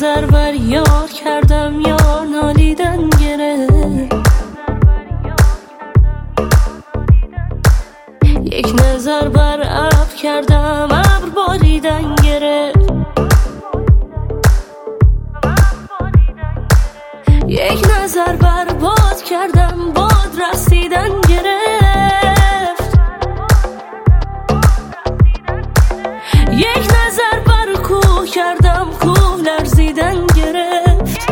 نظر بر یار کردم یار نالیدن گرفت. یک نظر بر ابر کردم ابر باریدن گرفت. یک نظر بر باد کردم باد رسیدن گرفت. یک نظر بر کوه کردم کوه لرزیدن گرفت.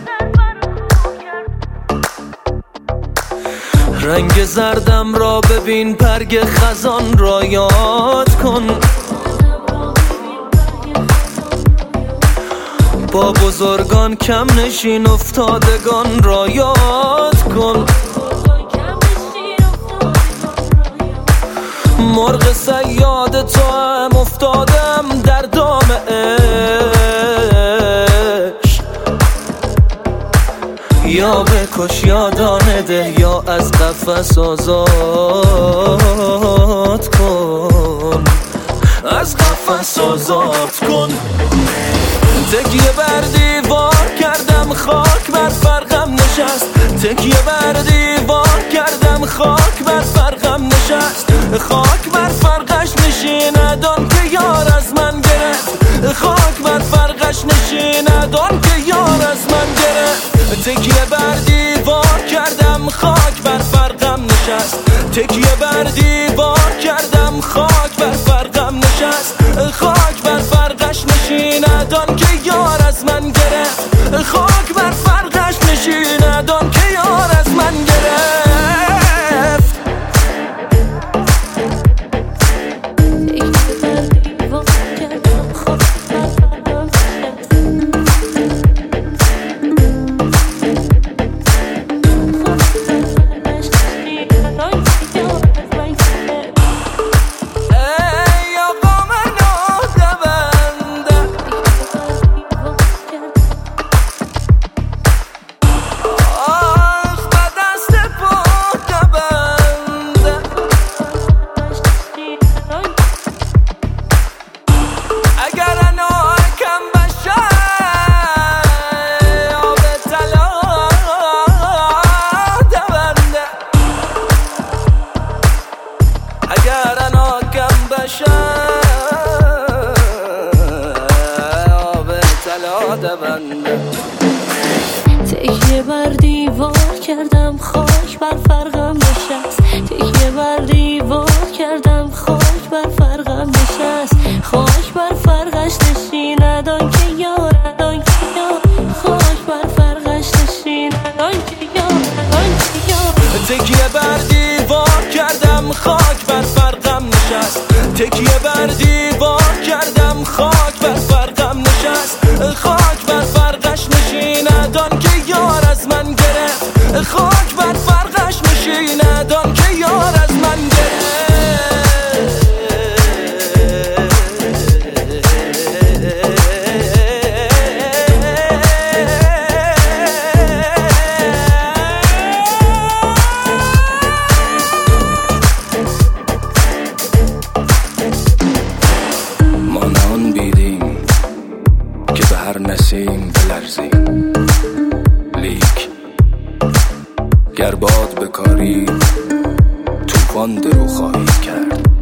رنگ زردم را ببین برگ خزان را یاد کن. با بزرگان کم نشین افتادگان را یاد کن. مرغ صیاد تو هم افتادم در دام عشق. یا بکش یا دانه ده یا از قفس آزاد کن. از قفس آزاد کن. تکیه بر دیوار کردم خاک بر فرقم نشست. تکیه بر دیوار کردم خاک بر فرقم نشست. خاک بر فرقش نشیند آن که یار از من گرفت. خاک بر فرقش نشیند آن که یار از من گرفت. تکیه بر دیوار کردم خاک بر فرقم نشست. تکیه بر دیوار کردم خاک بر فرقم نشست. خاک بر فرقش نشیند آن که یار از من گرفت. خاک بر فرقش نشیند آن که یار از من گرفت. اگر اناکم بشم آب طلا دونده. تکیه بر دیوار کردم خاک بر فرقم نشست. تکیه بر دیوار کردم خاک بر فرقم نشست. خاک بر فرقش نشیند آن که یار آن که یار. خاک بر فرقش نشیند آن که یار آن که یار. تکیه بر دیوار کردم خاک بر فرقم نشست. تکیه بر دیوار کردم خاک بر فرقم نشست. خاک بر فرقش نشیند آن که یار از من گرفت. خاک بر فرقش نشیند آن که یار از من گرفت. هر نسیم بلرزیم لیک گر باد بکاری طوفان درو خواهی کرد.